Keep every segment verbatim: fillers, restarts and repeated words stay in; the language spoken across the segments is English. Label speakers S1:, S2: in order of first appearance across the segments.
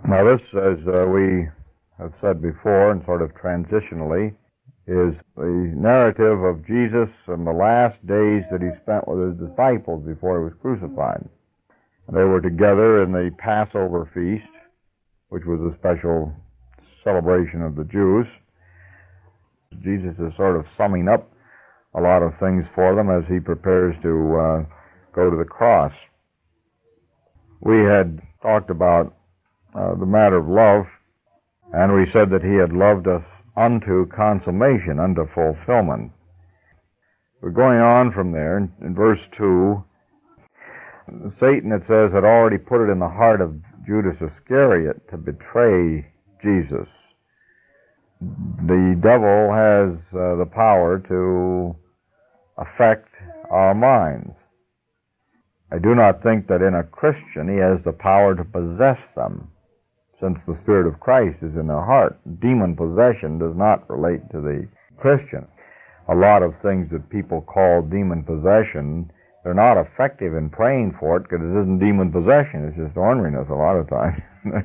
S1: Now this, as uh, we have said before, and sort of transitionally, is the narrative of Jesus and the last days that he spent with his disciples before he was crucified. They were together in the Passover feast, which was a special celebration of the Jews. Jesus is sort of summing up a lot of things for them as he prepares to uh, go to the cross. We had talked about uh, the matter of love, and we said that he had loved us unto consummation, unto fulfillment. We're going on from there. In, in verse two, Satan, it says, had already put it in the heart of Judas Iscariot to betray Jesus. The devil has uh, the power to affect our minds. I do not think that in a Christian he has the power to possess them, since the Spirit of Christ is in their heart. Demon possession does not relate to the Christian. A lot of things that people call demon possession, they're not effective in praying for it because it isn't demon possession. It's just orneriness a lot of times.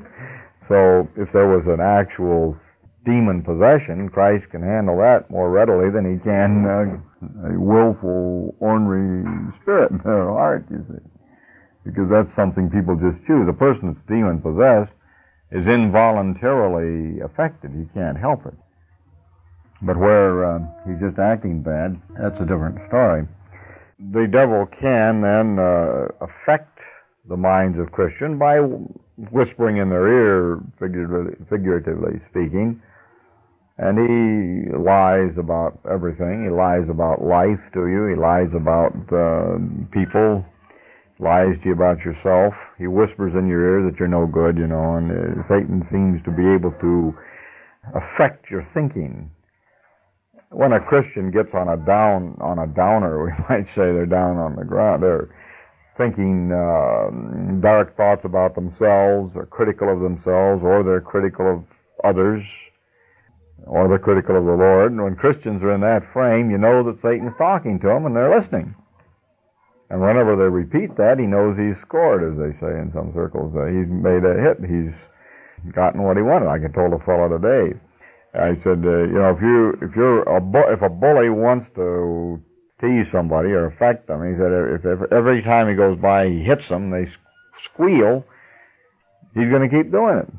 S1: So if there was an actual demon possession, Christ can handle that more readily than he can uh, a willful, ornery spirit in their heart, you see. Because that's something people just choose. A person that's demon possessed is involuntarily affected. He can't help it. But where uh, he's just acting bad, that's a different story. The devil can then uh, affect the minds of Christians by whispering in their ear, figuratively, figuratively speaking, and he lies about everything. He lies about life to you. He lies about uh, people. Lies to you about yourself. He whispers in your ear that you're no good, you know, and uh, Satan seems to be able to affect your thinking. When a Christian gets on a down, on a downer, we might say they're down on the ground, they're thinking uh, dark thoughts about themselves, or critical of themselves, or they're critical of others, or they're critical of the Lord. And when Christians are in that frame, you know that Satan's talking to them and they're listening. And whenever they repeat that, he knows he's scored, as they say in some circles. Uh, he's made a hit. He's gotten what he wanted. Like I told a fellow today, I said, uh, you know, if you if you're a bu- if a bully wants to tease somebody or affect them, he said, if, if every time he goes by he hits them, they squeal, he's going to keep doing it.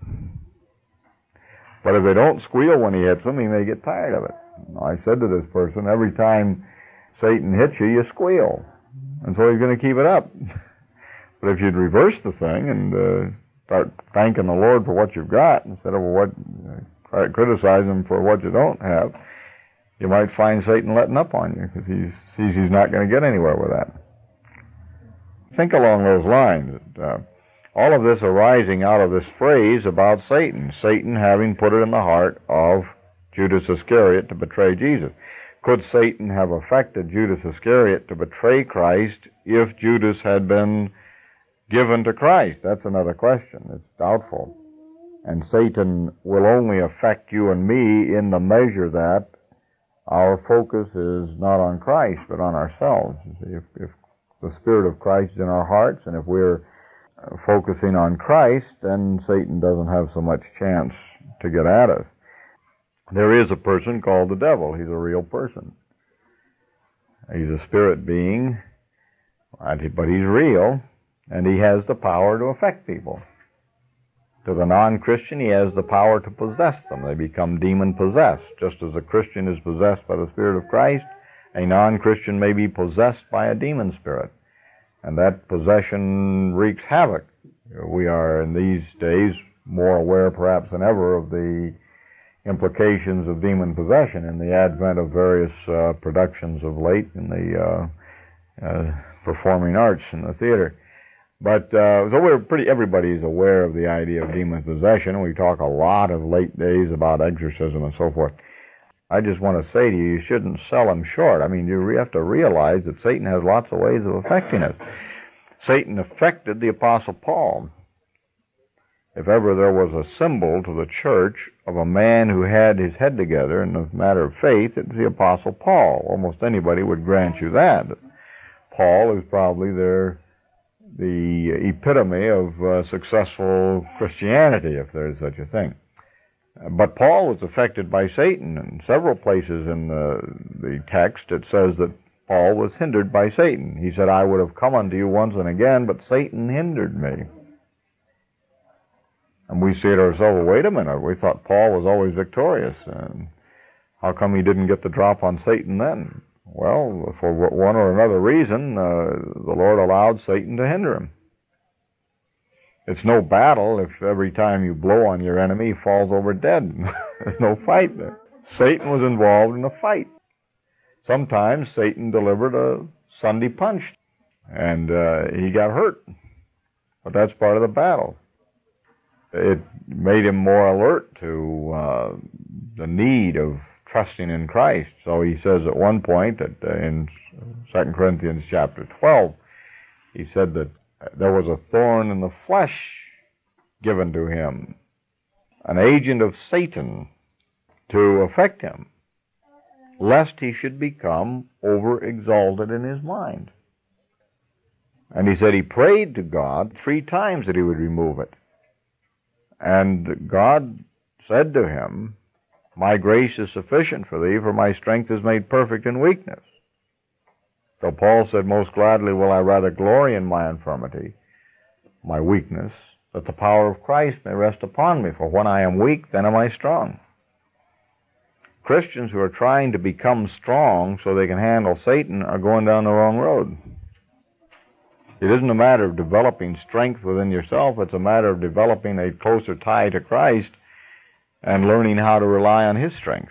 S1: But if they don't squeal when he hits them, he may get tired of it. I said to this person, every time Satan hits you, you squeal. And so he's going to keep it up. But if you'd reverse the thing and uh, start thanking the Lord for what you've got instead of what uh, criticize him for what you don't have, you might find Satan letting up on you because he sees he's not going to get anywhere with that. Think along those lines. Uh, all of this arising out of this phrase about Satan, Satan having put it in the heart of Judas Iscariot to betray Jesus. Could Satan have affected Judas Iscariot to betray Christ if Judas had been given to Christ? That's another question. It's doubtful. And Satan will only affect you and me in the measure that our focus is not on Christ, but on ourselves. If, if the Spirit of Christ is in our hearts, and if we're focusing on Christ, then Satan doesn't have so much chance to get at us. There is a person called the devil. He's a real person. He's a spirit being, but he's real, and he has the power to affect people. To the non-Christian, he has the power to possess them. They become demon-possessed. Just as a Christian is possessed by the Spirit of Christ, a non-Christian may be possessed by a demon spirit. And that possession wreaks havoc. We are, in these days, more aware perhaps than ever of the implications of demon possession in the advent of various uh, productions of late in the uh, uh, performing arts in the theater. But uh, so we're pretty, everybody's aware of the idea of demon possession. We talk a lot of late days about exorcism and so forth. I just want to say to you, you shouldn't sell him short. I mean, you have to realize that Satan has lots of ways of affecting us. Satan affected the Apostle Paul. If ever there was a symbol to the church of a man who had his head together in the matter of faith, it was the Apostle Paul. Almost anybody would grant you that. Paul is probably their the epitome of uh, successful Christianity, if there is such a thing. But Paul was affected by Satan. In several places in the, the text it says that Paul was hindered by Satan. He said, I would have come unto you once and again, but Satan hindered me. And we say to ourselves, well, wait a minute, we thought Paul was always victorious. And how come he didn't get the drop on Satan then? Well, for one or another reason, uh, the Lord allowed Satan to hinder him. It's no battle if every time you blow on your enemy, he falls over dead. There's no fight there. Satan was involved in a fight. Sometimes Satan delivered a Sunday punch, and uh, he got hurt. But that's part of the battle. It made him more alert to uh, the need of trusting in Christ. So he says at one point that uh, in Second Corinthians chapter twelve, he said that there was a thorn in the flesh given to him, an agent of Satan to affect him, lest he should become overexalted in his mind. And he said he prayed to God three times that he would remove it. And God said to him, my grace is sufficient for thee, for my strength is made perfect in weakness. So Paul said, most gladly will I rather glory in my infirmity, my weakness, that the power of Christ may rest upon me. For when I am weak, then am I strong. Christians who are trying to become strong so they can handle Satan are going down the wrong road. It isn't a matter of developing strength within yourself. It's a matter of developing a closer tie to Christ and learning how to rely on His strength.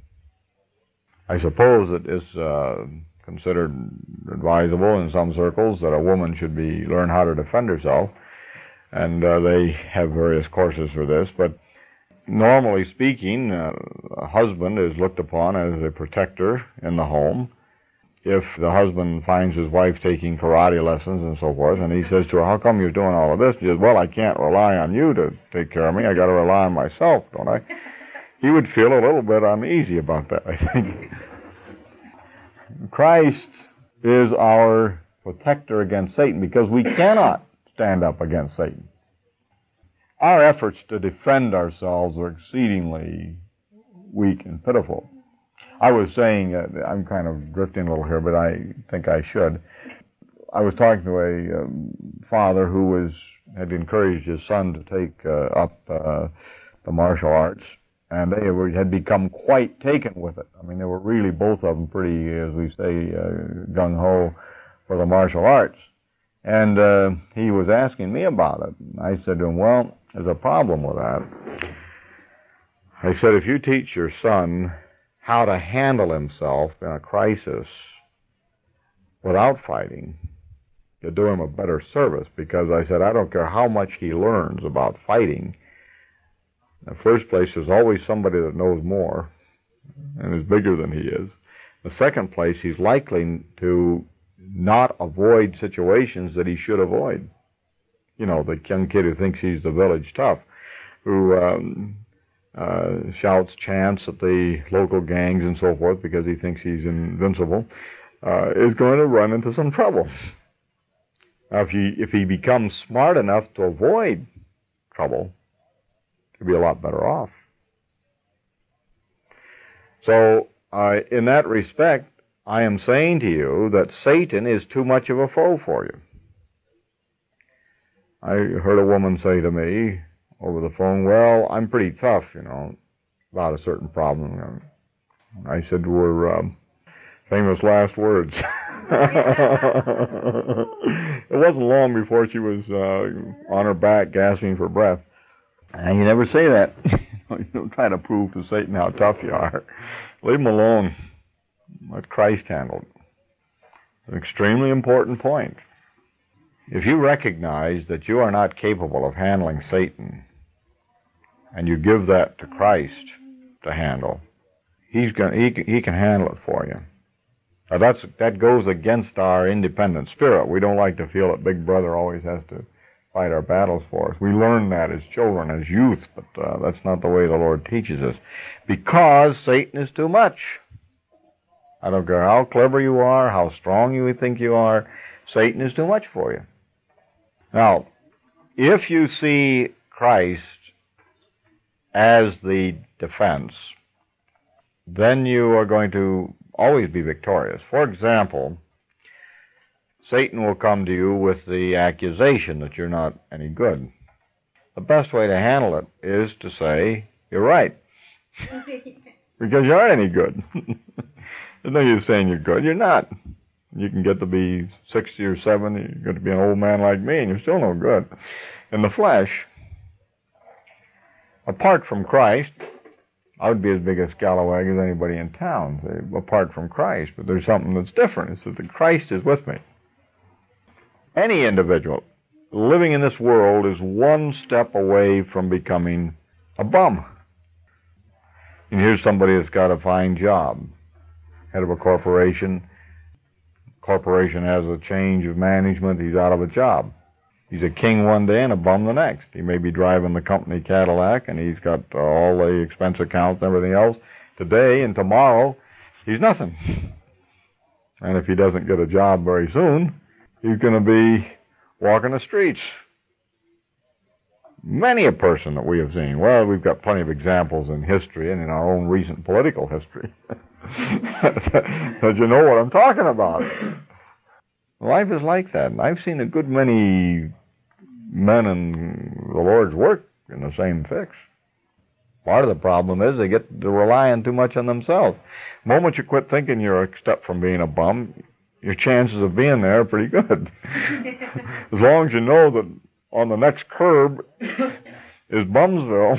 S1: I suppose it is uh, considered advisable in some circles that a woman should be learn how to defend herself, and uh, they have various courses for this. But normally speaking, uh, a husband is looked upon as a protector in the home. If the husband finds his wife taking karate lessons and so forth, and he says to her, how come you're doing all of this? She says, well, I can't rely on you to take care of me. I got to rely on myself, don't I? He would feel a little bit uneasy about that, I think. Christ is our protector against Satan because we cannot stand up against Satan. Our efforts to defend ourselves are exceedingly weak and pitiful. I was saying, uh, I'm kind of drifting a little here, but I think I should. I was talking to a um, father who was had encouraged his son to take uh, up uh, the martial arts, and they were, had become quite taken with it. I mean, they were really, both of them, pretty, as we say, uh, gung-ho for the martial arts. And uh, he was asking me about it. And I said to him, well, there's a problem with that. I said, if you teach your son how to handle himself in a crisis without fighting, to do him a better service, because I said, I don't care how much he learns about fighting. In the first place, there's always somebody that knows more and is bigger than he is. In the second place, he's likely to not avoid situations that he should avoid. You know, the young kid who thinks he's the village tough, who um, uh, shouts chants at the local gangs and so forth because he thinks he's invincible, uh, is going to run into some trouble. Now, if he, if he becomes smart enough to avoid trouble, he'll be a lot better off. So, uh, in that respect, I am saying to you that Satan is too much of a foe for you. I heard a woman say to me over the phone, well, I'm pretty tough, you know, about a certain problem. I said to her, um, famous last words. It wasn't long before she was uh, on her back gasping for breath. And you never say that. You don't try to prove to Satan how tough you are. Leave him alone. Let Christ handle it. An extremely important point. If you recognize that you are not capable of handling Satan, and you give that to Christ to handle, he's going he can, he can handle it for you. Now that's that goes against our independent spirit. We don't like to feel that Big Brother always has to fight our battles for us. We learn that as children, as youth, but uh, that's not the way the Lord teaches us, because Satan is too much. I don't care how clever you are, how strong you think you are, Satan is too much for you. Now, if you see Christ as the defense, then you are going to always be victorious. For example, Satan will come to you with the accusation that you're not any good. The best way to handle it is to say, you're right, because you aren't any good. There's no use saying you're good. You're not. You can get to be sixty or seventy, you're going to be an old man like me, and you're still no good in the flesh. Apart from Christ, I would be as big a scalawag as anybody in town, say, apart from Christ, but there's something that's different. It's that Christ is with me. Any individual living in this world is one step away from becoming a bum. And here's somebody that's got a fine job, head of a corporation. Corporation has a change of management, he's out of a job. He's a king one day and a bum the next. He may be driving the company Cadillac and he's got uh, all the expense accounts and everything else. Today and tomorrow, he's nothing. And if he doesn't get a job very soon, he's going to be walking the streets. Many a person that we have seen, well, we've got plenty of examples in history and in our own recent political history, that you know what I'm talking about. Life is like that, and I've seen a good many men in the Lord's work in the same fix. Part of the problem is they get to relying too much on themselves. The moment you quit thinking you're a step from being a bum, your chances of being there are pretty good. As long as you know that on the next curb is Bumsville,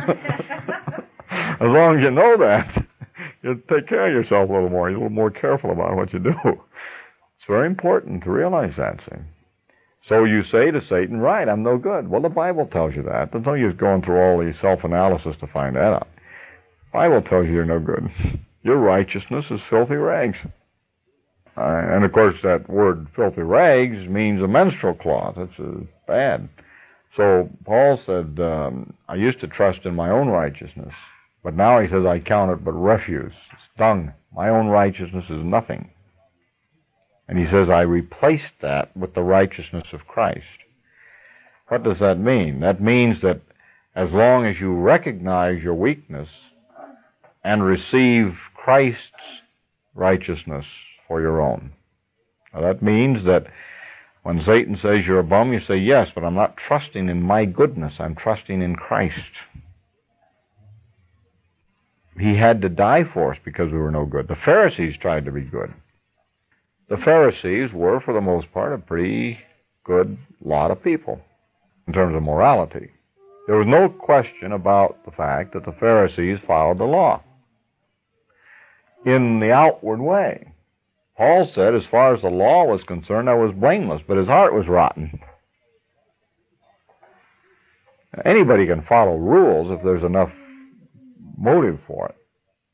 S1: as long as you know that, you take care of yourself a little more. You're a little more careful about what you do. It's very important to realize that, see. So you say to Satan, right, I'm no good. Well, the Bible tells you that. There's no use going through all the self-analysis to find that out. The Bible tells you you're no good. Your righteousness is filthy rags. Uh, and, of course, that word filthy rags means a menstrual cloth. It's uh, bad. So Paul said, um, I used to trust in my own righteousness, but now he says I count it but refuse. It's dung. My own righteousness is nothing. And he says, I replaced that with the righteousness of Christ. What does that mean? That means that as long as you recognize your weakness and receive Christ's righteousness for your own. Now that means that when Satan says you're a bum, you say, yes, but I'm not trusting in my goodness. I'm trusting in Christ. He had to die for us because we were no good. The Pharisees tried to be good. The Pharisees were, for the most part, a pretty good lot of people in terms of morality. There was no question about the fact that the Pharisees followed the law in the outward way. Paul said, as far as the law was concerned, I was blameless, but his heart was rotten. Anybody can follow rules if there's enough motive for it.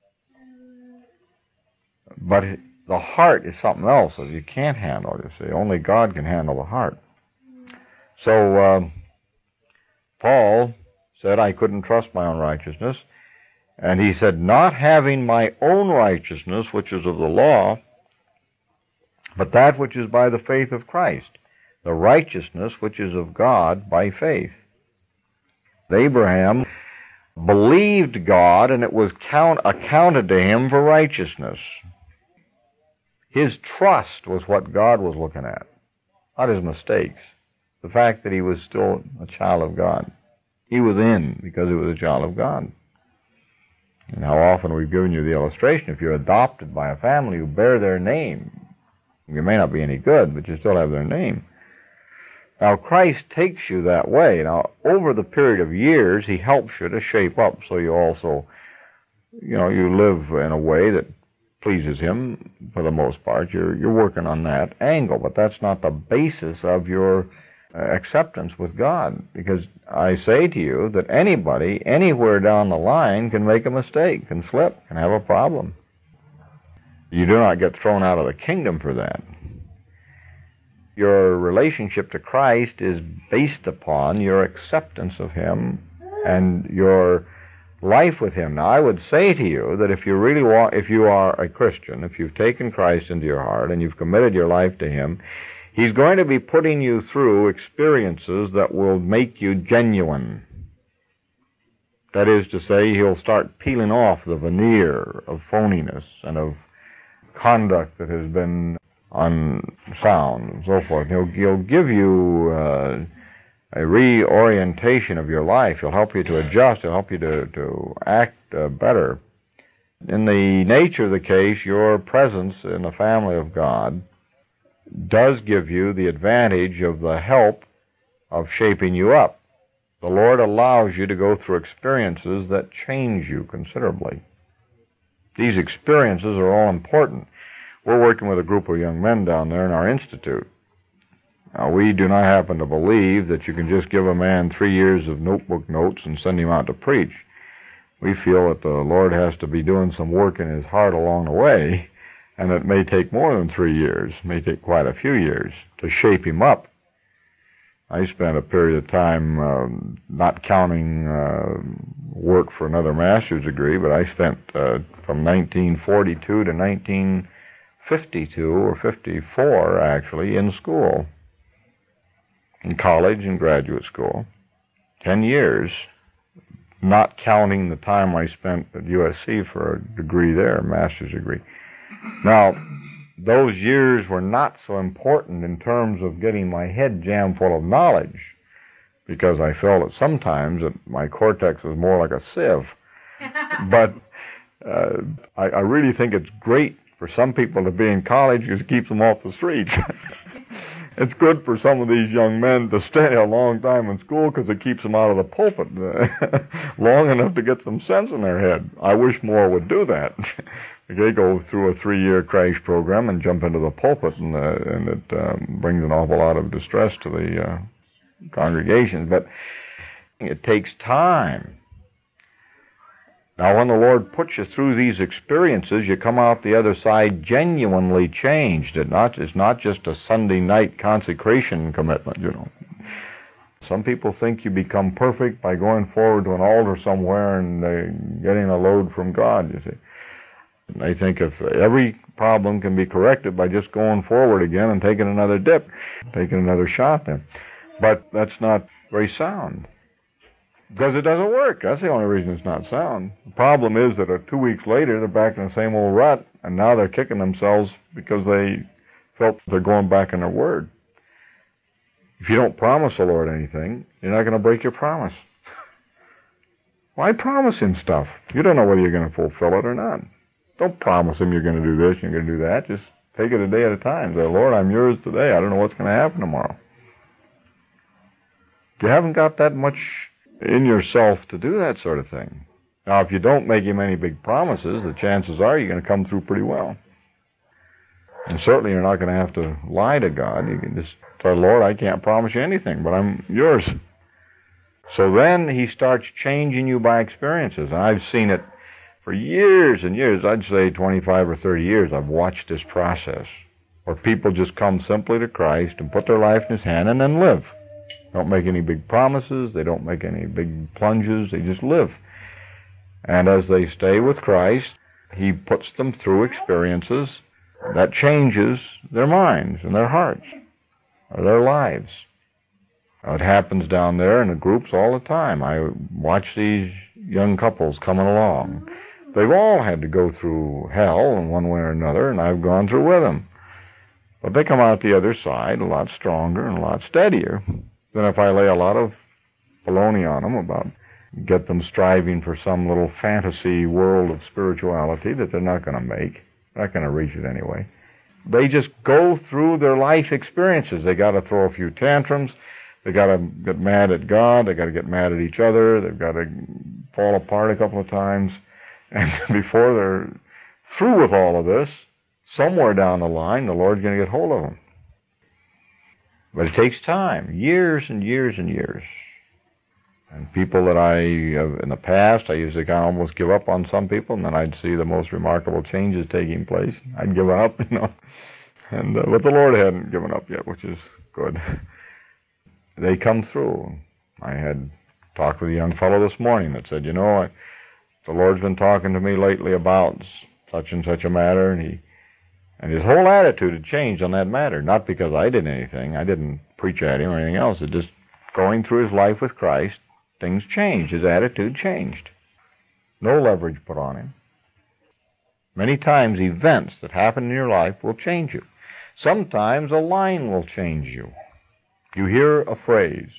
S1: But the heart is something else that you can't handle, you see. Only God can handle the heart. So uh, Paul said I couldn't trust my own righteousness. And he said, not having my own righteousness, which is of the law, but that which is by the faith of Christ, the righteousness which is of God by faith. Abraham believed God, and it was count, accounted to him for righteousness. His trust was what God was looking at, not his mistakes. The fact that he was still a child of God. He was in because he was a child of God. And how often we've given you the illustration, if you're adopted by a family who bear their name, you may not be any good, but you still have their name. Now, Christ takes you that way. Now, over the period of years, he helps you to shape up so you also, you know, you live in a way that pleases him for the most part. You're, you're working on that angle, but that's not the basis of your uh, acceptance with God. Because I say to you that anybody, anywhere down the line, can make a mistake, can slip, can have a problem. You do not get thrown out of the kingdom for that. Your relationship to Christ is based upon your acceptance of him and your life with him. Now, I would say to you that if you really want, if you are a Christian, if you've taken Christ into your heart and you've committed your life to him, He's going to be putting you through experiences that will make you genuine. That is to say, he'll start peeling off the veneer of phoniness and of conduct that has been unsound and so forth. He'll, he'll give you uh, a reorientation of your life. He'll help you to adjust. He'll help you to, to act uh, better. In the nature of the case, your presence in the family of God does give you the advantage of the help of shaping you up. The Lord allows you to go through experiences that change you considerably. These experiences are all important. We're working with a group of young men down there in our institute. Now, we do not happen to believe that you can just give a man three years of notebook notes and send him out to preach. We feel that the Lord has to be doing some work in his heart along the way, and it may take more than three years, it may take quite a few years to shape him up. I spent a period of time, um, not counting uh, work for another master's degree, but I spent uh, from nineteen forty-two to nineteen fifty-two, or fifty-four actually, in school, in college and graduate school. Ten years, not counting the time I spent at U S C for a degree there, a master's degree. Now, those years were not so important in terms of getting my head jammed full of knowledge, because I felt that sometimes that my cortex was more like a sieve. But uh, I, I really think it's great for some people to be in college because it keeps them off the streets. It's good for some of these young men to stay a long time in school because it keeps them out of the pulpit long enough to get some sense in their head. I wish more would do that. They go through a three-year crash program and jump into the pulpit, and, uh, and it um, brings an awful lot of distress to the uh, congregations. But it takes time. Now, when the Lord puts you through these experiences, you come out the other side genuinely changed. It not, it's not just a Sunday night consecration commitment, you know. Some people think you become perfect by going forward to an altar somewhere and uh, getting a load from God, you see. They think if every problem can be corrected by just going forward again and taking another dip, taking another shot there. But that's not very sound, because it doesn't work. That's the only reason it's not sound. The problem is that uh, two weeks later, they're back in the same old rut, and now they're kicking themselves because they felt they're going back in their word. If you don't promise the Lord anything, you're not going to break your promise. Why promise him stuff? You don't know whether you're going to fulfill it or not. Don't promise him you're going to do this, you're going to do that. Just take it a day at a time. Say, Lord, I'm yours today. I don't know what's going to happen tomorrow. You haven't got that much in yourself to do that sort of thing. Now, if you don't make him any big promises, the chances are you're going to come through pretty well. And certainly you're not going to have to lie to God. You can just say, Lord, I can't promise you anything, but I'm yours. So then he starts changing you by experiences. And I've seen it for years and years. I'd say twenty-five or thirty years I've watched this process, where people just come simply to Christ and put their life in his hand and then live. Don't make any big promises. They don't make any big plunges. They just live. And as they stay with Christ, he puts them through experiences that changes their minds and their hearts, or their lives. It happens down there in the groups all the time. I watch these young couples coming along. They've all had to go through hell in one way or another, and I've gone through with them. But they come out the other side a lot stronger and a lot steadier than if I lay a lot of baloney on them about get them striving for some little fantasy world of spirituality that they're not going to make. They're not going to reach it anyway. They just go through their life experiences. They got to throw a few tantrums. They got to get mad at God. They got to get mad at each other. They've got to fall apart a couple of times. And before they're through with all of this, somewhere down the line, the Lord's going to get hold of them. But it takes time, years and years and years. And people that I, in the past, I used to kind of almost give up on some people, and then I'd see the most remarkable changes taking place. I'd give up, you know. And uh, but the Lord hadn't given up yet, which is good. They come through. I had talked with a young fellow this morning that said, you know, I, the Lord's been talking to me lately about such and such a matter, and he And his whole attitude had changed on that matter, not because I did anything. I didn't preach at him or anything else. It just, going through his life with Christ, things changed. His attitude changed. No leverage put on him. Many times events that happen in your life will change you. Sometimes a line will change you. You hear a phrase,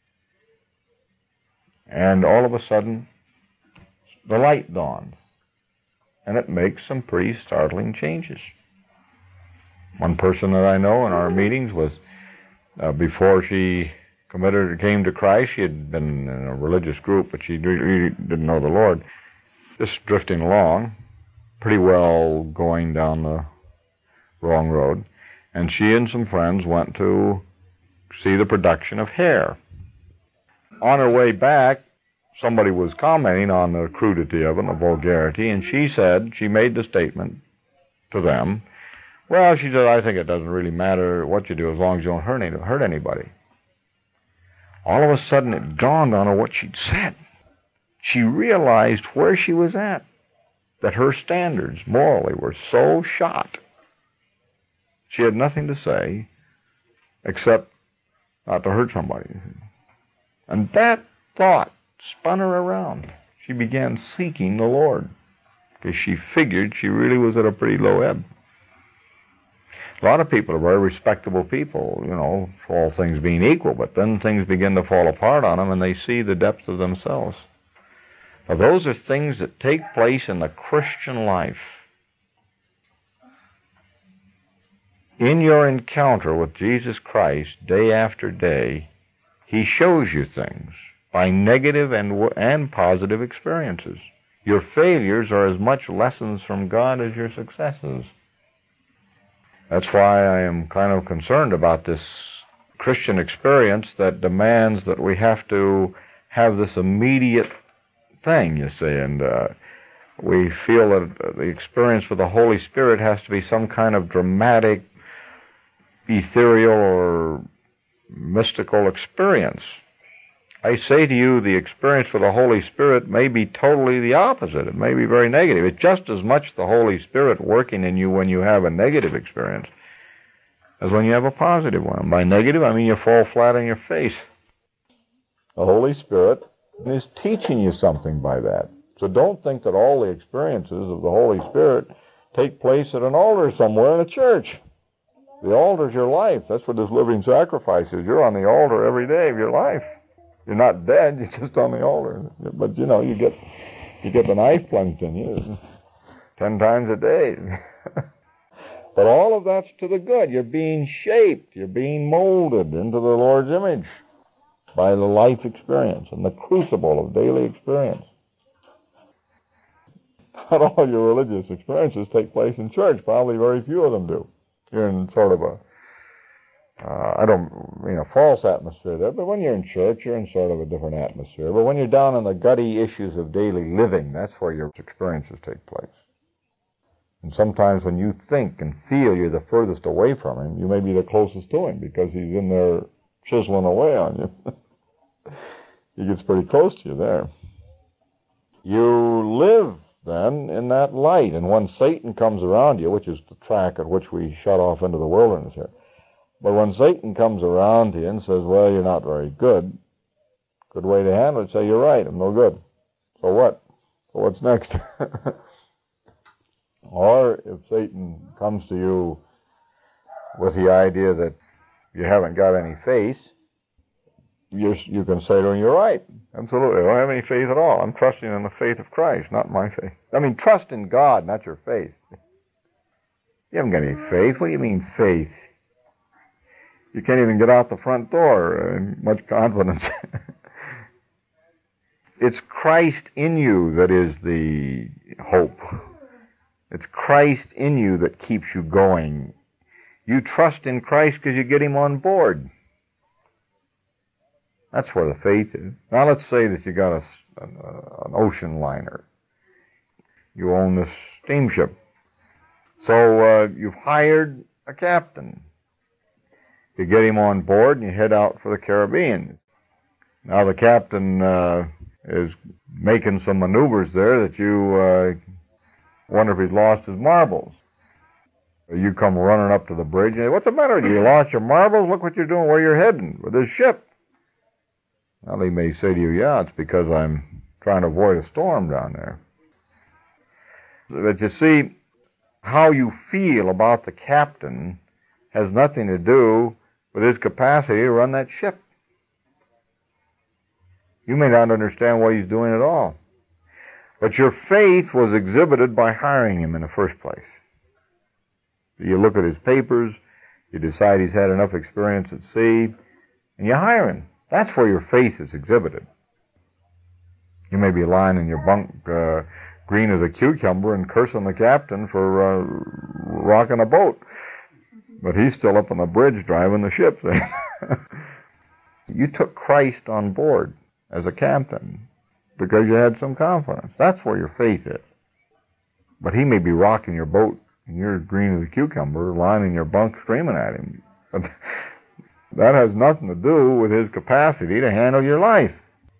S1: and all of a sudden, the light dawns, and it makes some pretty startling changes. One person that I know in our meetings was, uh, before she committed, came to Christ, she had been in a religious group, but she really didn't know the Lord. Just drifting along, pretty well going down the wrong road, and she and some friends went to see the production of Hair. On her way back, somebody was commenting on the crudity of it, the vulgarity, and she said, she made the statement to them, well, she said, I think it doesn't really matter what you do as long as you don't hurt, any, hurt anybody. All of a sudden it dawned on her what she'd said. She realized where she was at, that her standards morally were so shot. She had nothing to say except not to hurt somebody. And that thought spun her around. She began seeking the Lord because she figured she really was at a pretty low ebb. A lot of people are very respectable people, you know, all things being equal, but then things begin to fall apart on them and they see the depth of themselves. Now, those are things that take place in the Christian life. In your encounter with Jesus Christ day after day, he shows you things by negative and, and positive experiences. Your failures are as much lessons from God as your successes. That's why I am kind of concerned about this Christian experience that demands that we have to have this immediate thing, you see, and uh, we feel that the experience with the Holy Spirit has to be some kind of dramatic, ethereal, or mystical experience. I say to you, the experience with the Holy Spirit may be totally the opposite. It may be very negative. It's just as much the Holy Spirit working in you when you have a negative experience as when you have a positive one. By negative, I mean you fall flat on your face. The Holy Spirit is teaching you something by that. So don't think that all the experiences of the Holy Spirit take place at an altar somewhere in a church. The altar's your life. That's what this living sacrifice is. You're on the altar every day of your life. You're not dead, you're just on the altar. But, you know, you get you get the knife plunged in you ten times a day. But all of that's to the good. You're being shaped. You're being molded into the Lord's image by the life experience and the crucible of daily experience. Not all your religious experiences take place in church. Probably very few of them do. You're in sort of a Uh, I don't mean a false atmosphere there, but when you're in church, you're in sort of a different atmosphere. But when you're down in the gutty issues of daily living, that's where your experiences take place. And sometimes when you think and feel you're the furthest away from him, you may be the closest to him because he's in there chiseling away on you. He gets pretty close to you there. You live then in that light, and when Satan comes around you, which is the track at which we shut off into the wilderness here, but when Satan comes around to you and says, well, you're not very good, good way to handle it, say, you're right, I'm no good. So what? So what's next? Or if Satan comes to you with the idea that you haven't got any faith, you you can say to him, you're right, absolutely, I don't have any faith at all. I'm trusting in the faith of Christ, not my faith. I mean, trust in God, not your faith. You haven't got any faith. What do you mean, faith? You can't even get out the front door in much confidence. It's Christ in you that is the hope. It's Christ in you that keeps you going. You trust in Christ because you get him on board. That's where the faith is. Now let's say that you got a, a, an ocean liner. You own this steamship. So uh, you've hired a captain. You get him on board and you head out for the Caribbean. Now the captain uh, is making some maneuvers there that you uh, wonder if he's lost his marbles. You come running up to the bridge and say, what's the matter with you? You lost your marbles? Look what you're doing, where you're heading with this ship. Well, he may say to you, yeah, it's because I'm trying to avoid a storm down there. But you see, how you feel about the captain has nothing to do with his capacity to run that ship. You may not understand what he's doing at all. But your faith was exhibited by hiring him in the first place. You look at his papers, you decide he's had enough experience at sea, and you hire him. That's where your faith is exhibited. You may be lying in your bunk, uh, green as a cucumber, and cursing the captain for uh, rocking a boat. But he's still up on the bridge driving the ship. You took Christ on board as a captain because you had some confidence. That's where your faith is. But he may be rocking your boat, and you're green as a cucumber, lying in your bunk screaming at him. But that has nothing to do with his capacity to handle your life.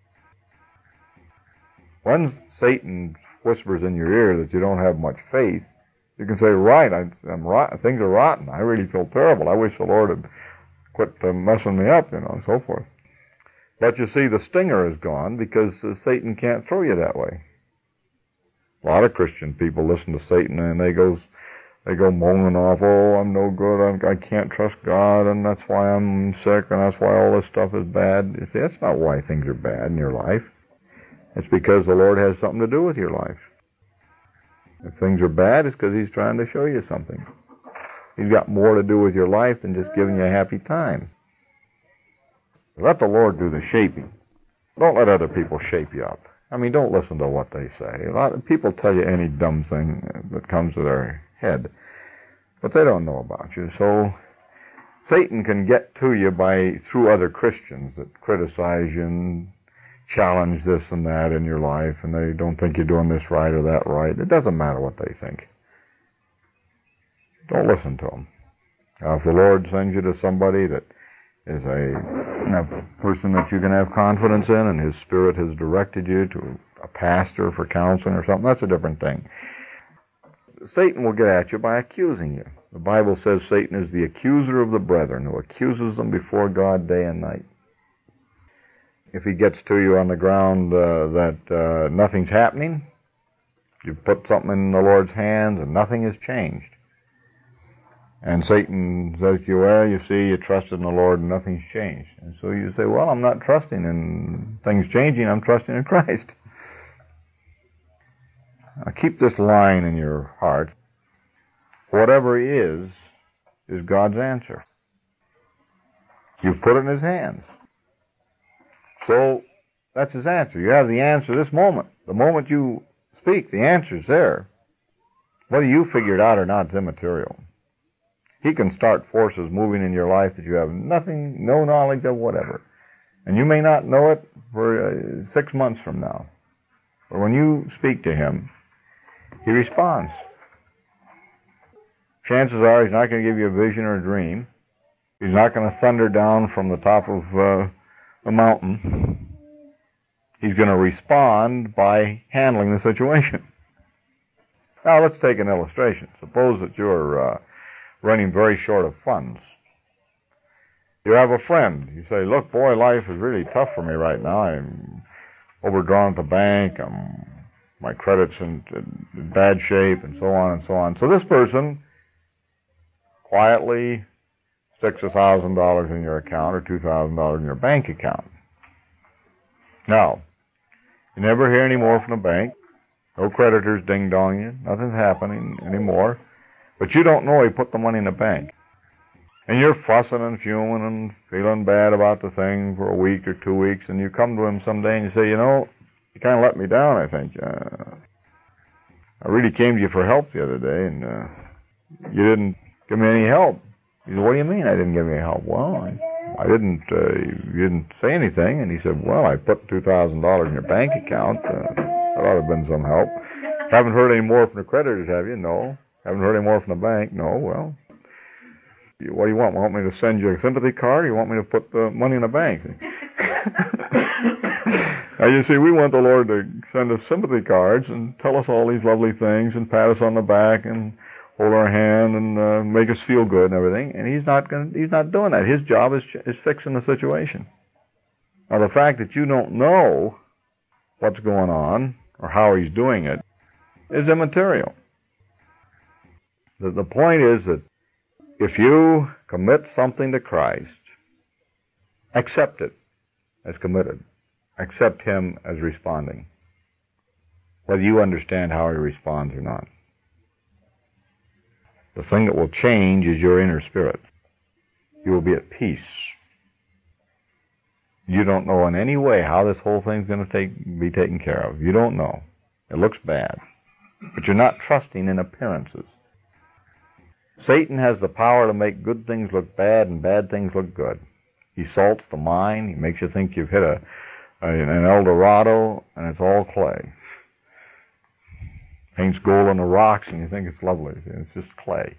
S1: When Satan whispers in your ear that you don't have much faith, you can say, right, I, I'm rotten. Things are rotten. I really feel terrible. I wish the Lord had quit uh, messing me up, you know, and so forth. But you see, the stinger is gone because uh, Satan can't throw you that way. A lot of Christian people listen to Satan and they go, they go moaning off, oh, I'm no good, I'm, I can't trust God, and that's why I'm sick, and that's why all this stuff is bad. You see, that's not why things are bad in your life. It's because the Lord has something to do with your life. If things are bad, it's because he's trying to show you something. He's got more to do with your life than just giving you a happy time. Let the Lord do the shaping. Don't let other people shape you up. I mean, don't listen to what they say. A lot of people tell you any dumb thing that comes to their head, but they don't know about you. So Satan can get to you by through other Christians that criticize you and challenge this and that in your life, and they don't think you're doing this right or that right. It doesn't matter what they think. Don't listen to them. Now, if the Lord sends you to somebody that is a, a person that you can have confidence in, and his Spirit has directed you to a pastor for counseling or something, that's a different thing. Satan will get at you by accusing you. The Bible says Satan is the accuser of the brethren, who accuses them before God day and night. If he gets to you on the ground uh, that uh, nothing's happening, you put something in the Lord's hands and nothing has changed. And Satan says to you, well, you see, you trusted in the Lord and nothing's changed. And so you say, well, I'm not trusting in things changing, I'm trusting in Christ. Now keep this line in your heart. Whatever is, is God's answer. You've put it in his hands. So that's his answer. You have the answer this moment. The moment you speak, the answer's there. Whether you figure it out or not is immaterial. He can start forces moving in your life that you have nothing, no knowledge of, whatever. And you may not know it for uh, six months from now. But when you speak to him, he responds. Chances are he's not going to give you a vision or a dream. He's not going to thunder down from the top of uh, the mountain. He's going to respond by handling the situation. Now, let's take an illustration. Suppose that you're uh, running very short of funds. You have a friend. You say, look, boy, life is really tough for me right now. I'm overdrawn at the bank. I'm, my credit's in, in bad shape, and so on and so on. So this person quietly sticks one thousand dollars in your account or two thousand dollars in your bank account. Now, you never hear any more from the bank. No creditors ding-dong you. Nothing's happening anymore. But you don't know he put the money in the bank. And you're fussing and fuming and feeling bad about the thing for a week or two weeks, and you come to him someday and you say, you know, you kind of let me down, I think. Uh, I really came to you for help the other day, and uh, you didn't give me any help. He said, what do you mean I didn't give you any help? Well, I, I didn't, uh, you didn't say anything. And he said, well, I put two thousand dollars in your bank account. Uh, that ought to have been some help. Haven't heard any more from the creditors, have you? No. Haven't heard any more from the bank? No. Well, what do you want? Want me to send you a sympathy card, or you want me to put the money in the bank? Now, you see, we want the Lord to send us sympathy cards and tell us all these lovely things and pat us on the back and hold our hand and uh, make us feel good and everything. And he's not going. He's not doing that. His job is is fixing the situation. Now, the fact that you don't know what's going on or how he's doing it is immaterial. The, the point is that if you commit something to Christ, accept it as committed. Accept him as responding, whether you understand how he responds or not. The thing that will change is your inner spirit. You will be at peace. You don't know in any way how this whole thing's going to take, be taken care of. You don't know. It looks bad. But you're not trusting in appearances. Satan has the power to make good things look bad and bad things look good. He salts the mind. He makes you think you've hit a, a an El Dorado, and it's all clay. Paints gold on the rocks, and you think it's lovely. It's just clay.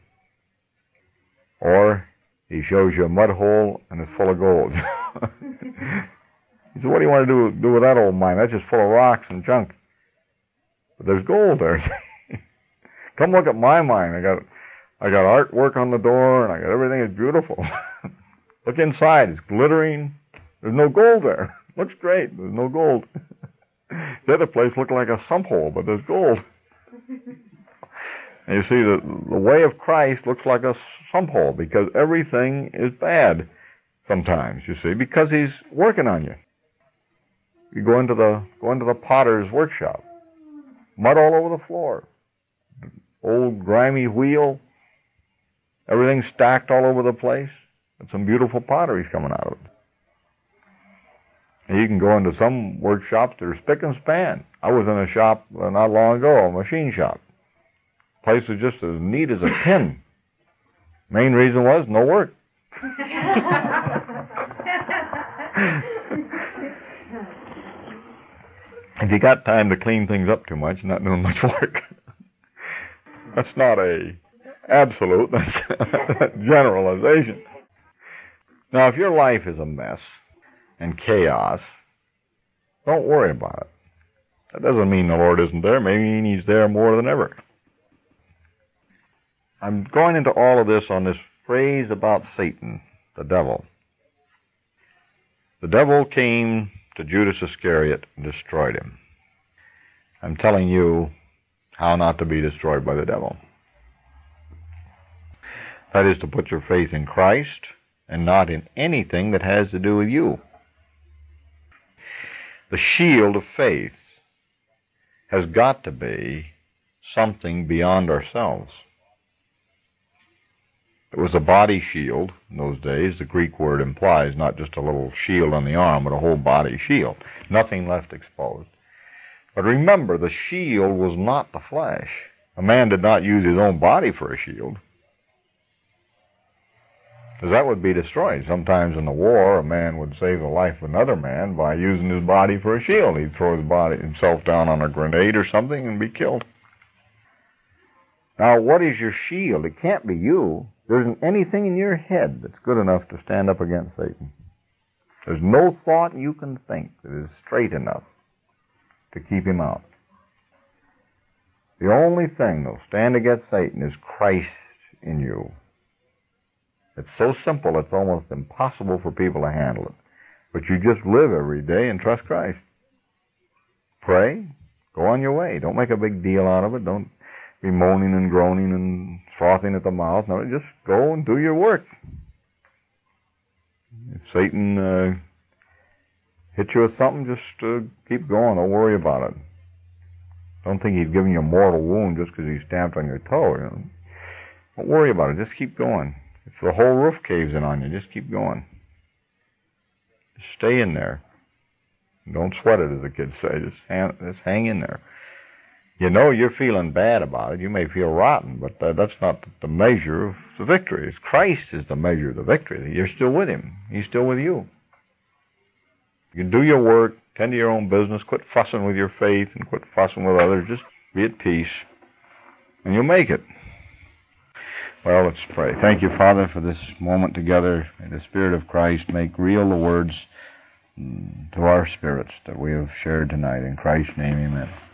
S1: Or he shows you a mud hole, and it's full of gold. He said, what do you want to do, do with that old mine? That's just full of rocks and junk. But there's gold there. Come look at my mine. I got I got artwork on the door, and I got everything is beautiful. Look inside. It's glittering. There's no gold there. Looks great. There's no gold. The other place looked like a sump hole, but there's gold. And you see, the, the way of Christ looks like a sump hole because everything is bad sometimes, you see, because he's working on you. You go into the go into the potter's workshop. Mud all over the floor. Old grimy wheel. Everything stacked all over the place. And some beautiful pottery's coming out of it. And you can go into some workshops that are spick and span. I was in a shop not long ago, a machine shop. The place was just as neat as a pin. Main reason was no work. If you got time to clean things up too much, not doing much work. That's not a absolute, that's a generalization. Now, if your life is a mess and chaos, don't worry about it. That doesn't mean the Lord isn't there. Maybe he's there more than ever. I'm going into all of this on this phrase about Satan, the devil. The devil came to Judas Iscariot and destroyed him. I'm telling you how not to be destroyed by the devil. That is to put your faith in Christ and not in anything that has to do with you. The shield of faith has got to be something beyond ourselves. It was a body shield in those days. The Greek word implies not just a little shield on the arm, but a whole body shield. Nothing left exposed. But remember, the shield was not the flesh. A man did not use his own body for a shield, because that would be destroyed. Sometimes in the war, a man would save the life of another man by using his body for a shield. He'd throw his body himself down on a grenade or something and be killed. Now, what is your shield? It can't be you. There isn't anything in your head that's good enough to stand up against Satan. There's no thought you can think that is straight enough to keep him out. The only thing that'll stand against Satan is Christ in you. It's so simple, it's almost impossible for people to handle it. But you just live every day and trust Christ. Pray. Go on your way. Don't make a big deal out of it. Don't be moaning and groaning and frothing at the mouth. No, just go and do your work. If Satan uh, hits you with something, just uh, keep going. Don't worry about it. Don't think he's giving you a mortal wound just because he stamped on your toe. You know? Don't worry about it. Just keep going. If the whole roof caves in on you, just keep going. Just stay in there. Don't sweat it, as the kids say. Just hang, just hang in there. You know you're feeling bad about it. You may feel rotten, but uh, that's not the measure of the victory. It's Christ is the measure of the victory. You're still with him. He's still with you. You can do your work, tend to your own business, quit fussing with your faith and quit fussing with others. Just be at peace, and you'll make it. Well, let's pray. Thank you, Father, for this moment together. May the Spirit of Christ make real the words to our spirits that we have shared tonight. In Christ's name, amen.